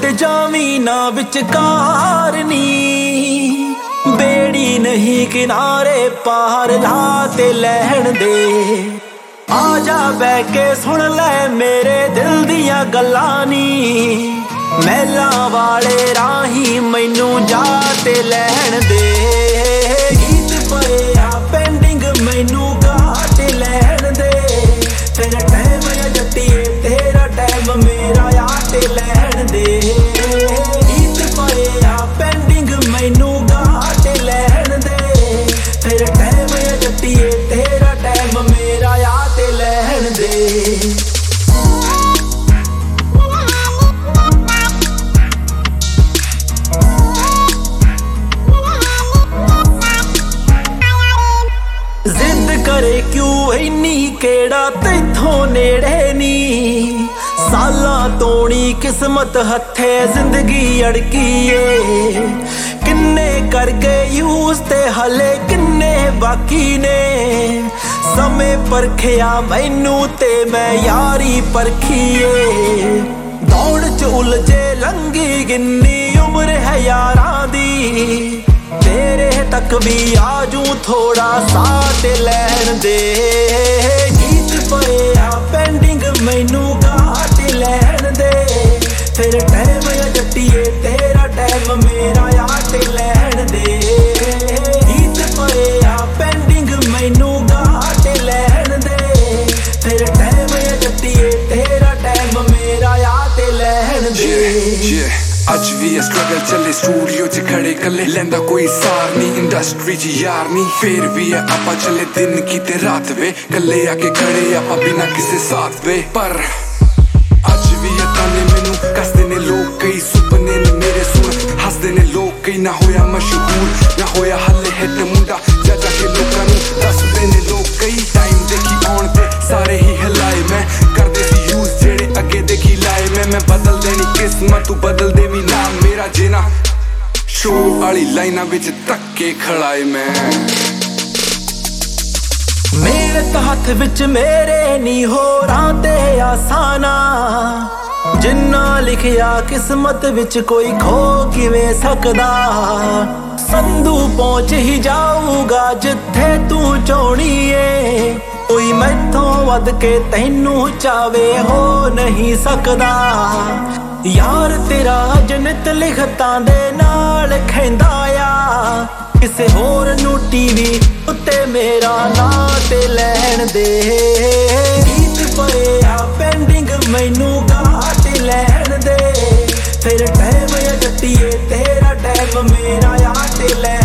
Xavi ना विचकार नी, बेड़ी नहीं किनारे पार लाते लहण दे। आजा बह के सुन ले मेरे दिल दियां गल्लां नी, महलां वाले राही मैनू जाते लहण दे। गीत पए आ पेंडिंग मैनू गाते लहण दे, तेरा टाइम या जट्टिए तेरा टाइम मेरा आते लहण दे। गीत पए आ पेंडिंग मैनू गाते लहण दे, तेरा टाइम या जट्टिए तेरा टाइम मेरा आते लहण दे। जिद करे क्यों इन्नी केड़ा तैथों नेड़े नी, सालां तोणी किस्मत हथे जिंदगी अड़की ए। किन्ने कर गए यूज ते हले किन्ने बाकी ने, समय परखिया मैनू ते मैं यारी परखीए। दौड़ च उलझे लंघी किन्नी उम्र है यारां दी, तेरे तक भी आजू थोड़ा साथ लैण दे। गीत पए आ पेंडिंग मैनू गात लैण दे, तेरे टाइम या जट्टिए तेरा टाइम मेरा आत लैण दे। गीत पए आ पेंडिंग मैनू गात लैण दे, तेरे टाइम या जट्टिए तेरा टाइम मेरा आत लैण दे। अज भी स्ट्रगल चले स्टूडियो च खड़े कले, लेंदा कोई सार नी इंडस्ट्री च यार नी। फिर भी आपा चले दिन की ते रात वे, कले आके खड़े आपा बिना किसे साथ वे। पर अज भी ताने मैनू कसदे ने लोग, कई सुपने ने मेरे सुन हसदे ने लोग। कई ना होया मशहूर ना होया हले हिट मुंडा, जा के लोकां नू दसदे ने लोग। कई टाइम देखी आउण ते सारे ही हिलाए, मैं करदे सी यूज जेड़े अगे देखी लाए। मैं बदल देनी किस्मत तू बदल दे भी नाम मेरा, जेना शो वाली लाइना विच धक्के खड़ाए। मैं मेरे हथ विच मेरे नी हो राते आसाना, जिन्ना लिखिया किस्मत विच कोई खो किवें सकदा। संधू पहुंच ही जाऊगा जिथे तू चाहनी ए, कोई मैथों वध के तैनू चावे हो नहीं सकदा। यार तेरा जनित लिखतां दे नाल खैंदा आ, किसे होर नू टीवी उत्ते मेरा नां ते लैण दे। गीत पए आ पेंडिंग मैनू गात लैण दे, तेरे टाइम या जट्टिए तेरा टाइम मेरा आते लैण